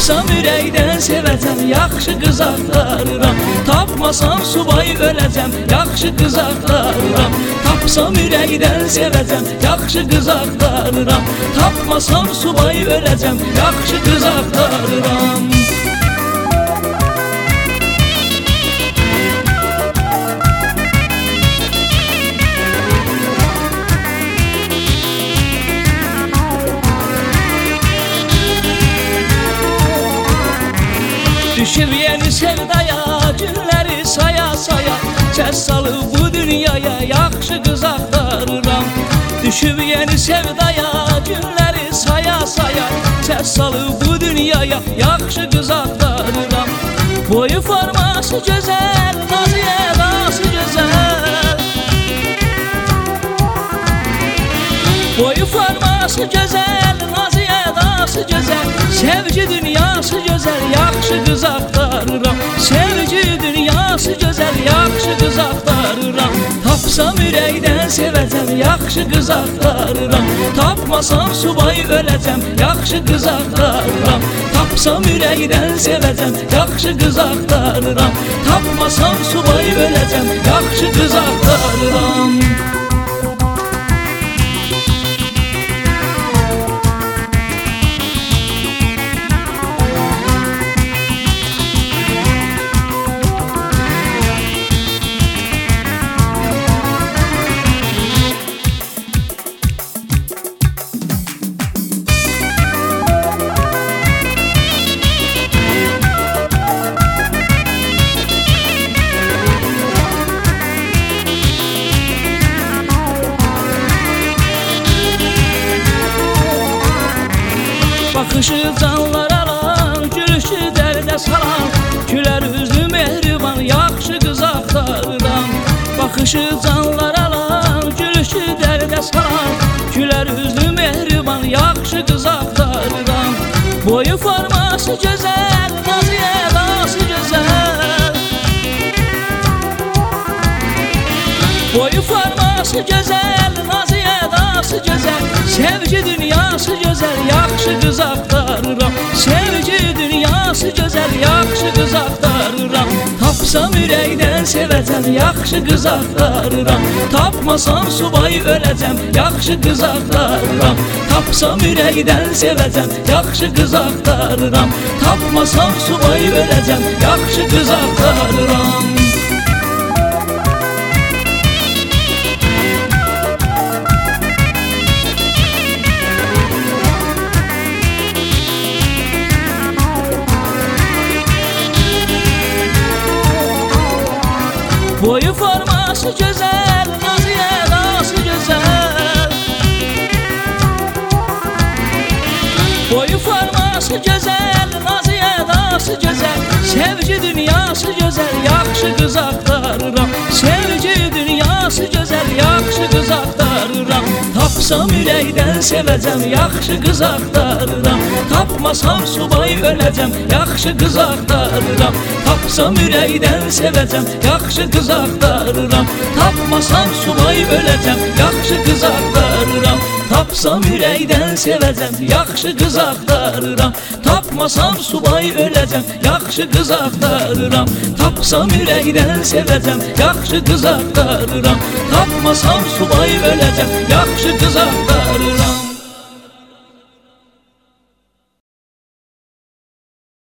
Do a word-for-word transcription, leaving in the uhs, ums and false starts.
Tapsam ürəkdən sevəcəm, yaxşı qız axtarıram. Tapmasam subay öləcəm, yaxşı qız axtarıram. Tapsam ürəkdən sevəcəm, yaxşı qız axtarıram. Tapmasam subay öləcəm, yaxşı qız axtarıram. Düşüb yeni sevdaya, günləri saya saya, səs salıb bu dünyaya, yaxşı qız axtarıram. Düşüb yeni sevdaya, günləri saya saya, səs salıb bu dünyaya, yaxşı qız axtarıram. Boyu forması gözəl, nazı edası gözəl. Boyu forması gözəl, nazı edası gözəl. Sevgi dünyası gözəl, yaxşı qız axtarıram. Sevgi dünyası gözəl, yaxşı qız axtarıram. Tapsam ürəkdən sevəcəm, yaxşı qız axtarıram. Tapmasam subay öləcəm, yaxşı qız axtarıram. Tapsam ürəkdən sevəcəm, yaxşı qız axtarıram. Tapmasam subay öləcəm, yaxşı qız axtarıram. Baxışı canlar alan, gülüşü dərdə salan, gülər üzlü mehriban, yaxşı qız axtarıram. Baxışı canlar alan, gülüşü dərdə salan, gülər üzlü mehriban, yaxşı qız axtarıram. Boyu forması gözəl, nazı edası gözəl. Boyu forması gözəl, nazı edası gözəl. Sevgi dünyası gözəl, yaxşı qız axtarıram. Sevgi dünyası gözəl, yaxşı qız axtarıram. Tapsam ürəkdən sevəcəm, yaxşı qız axtarıram. Tapmasam subay öləcəm, yaxşı qız axtarıram. Tapsam ürəkdən sevəcəm, yaxşı qız axtarıram. Tapmasam subay öləcəm, yaxşı qız axtarıram. Boyu forması gözəl, nazı edası gözəl. Boyu forması gözəl, nazı edası gözəl. Sevgi dünyası gözəl, yaxşı qız axtarıram. Sevgi dünyası gözəl, yaxşı qız axtarıram. Tapsam ürəkdən sevəcəm, yaxşı qız axtarıram. Tapmasam subay öləcəm, yaxşı qız axtarıram. Tapsam ürəkdən sevəcəm, yaxşı qız axtarıram. Tapmasam subay öləcəm, yaxşı qız axtarıram. Tapsam ürəkdən sevəcəm, yaxşı qız axtarıram. Tapmasam subay öləcəm, yaxşı qız axtarıram. Tapsam ürəkdən sevəcəm, yaxşı qız axtarıram. Tapmasam subay öləcəm, yaxşı qız axtarıram.